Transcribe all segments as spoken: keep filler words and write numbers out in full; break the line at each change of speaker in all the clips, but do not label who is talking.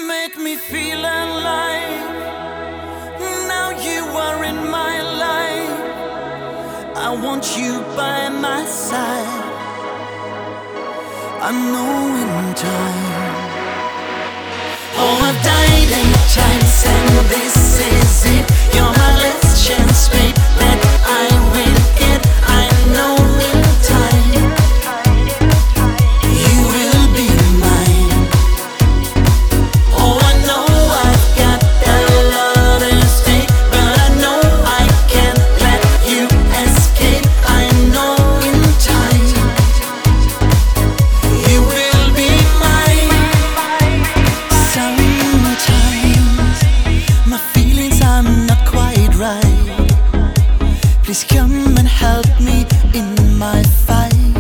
make me feel alive. Now you are in my life. I want you by my side. I know in time. Oh, I've died eight times and this is it. You're my last chance, babe, that I will get. I know in time you will be mine. Oh, I know I've got a lot at stake, but I know I can't let you escape. I know in time you will be mine. Sometimes my feelings are not quite right. Please come and help me in my fight,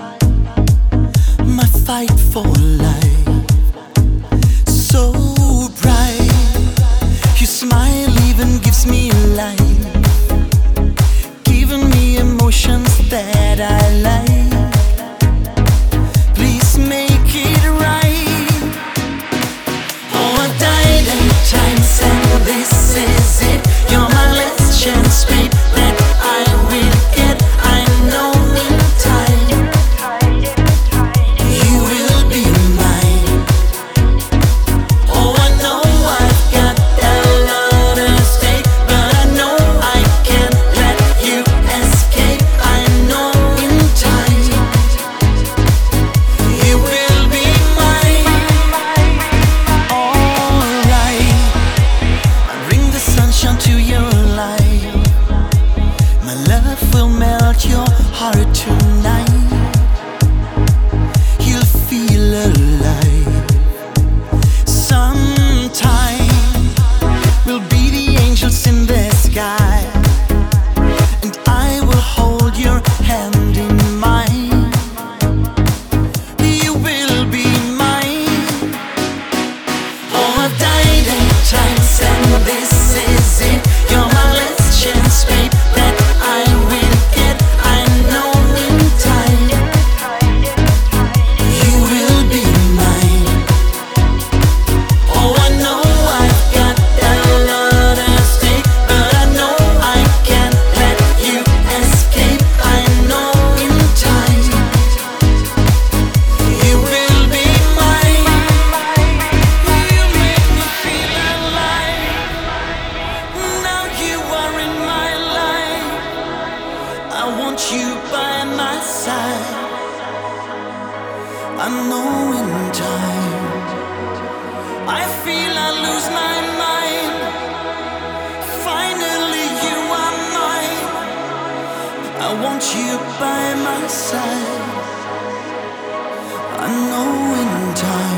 my fight for life. So bright, your smile even gives me life, giving me emotions that I like. Please make it right. Oh, I've died eight times and this is it. You're my last chance, babe, that I will get. I know in time you will be mine. Oh, I know I've got a lot at stake, but I know I can't let you escape. I know in time you will be mine. Alright, I bring the sunshine to your life. My love will melt your heart tonight. You'll feel alive. Sometime we'll be the angels in the sky, and I will hold your hand in mine. You will be mine. Oh, I've died eight times and this is it. You're my last chance, babe, that I will get. I know in time you will be mine. Oh, I know I've got a lot at stake, but I know I can't let you escape. I know in time you will be mine. You make me feel alive. Now you are in my life. I want you by my side. I know in time I feel I lose my mind. Finally you are mine. I want you by my side. I know in time